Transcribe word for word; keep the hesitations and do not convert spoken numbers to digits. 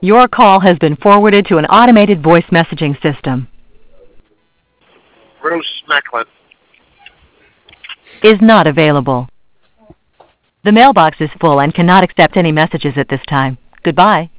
Your call has been forwarded to an automated voice messaging system. Bruce Mecklin. Is not available. The mailbox is full and cannot accept any messages at this time. Goodbye.